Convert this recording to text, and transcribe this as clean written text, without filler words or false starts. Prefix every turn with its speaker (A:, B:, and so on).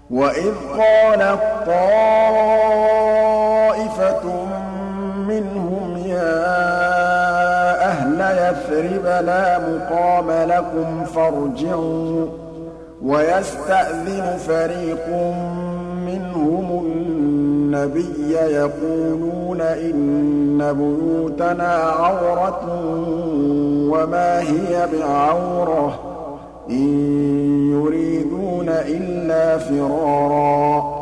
A: وَإِذْ قَالَت طَّائِفَةٌ مِّنْهُمْ يَا أَهْلَ يَثْرِبَ لَا مُقَامَ لَكُمْ فَارْجِعُوا ۚ وَيَسْتَأْذِنُ فَرِيقٌ مِّنْهُمُ النَّبِيَّ يَقُولُونَ إِنَّ بُيُوتَنَا عَوْرَةٌ وَمَا هِيَ بِعَوْرَةٍ إِن يُرِيدُونَ إِلَّا فِرَارًا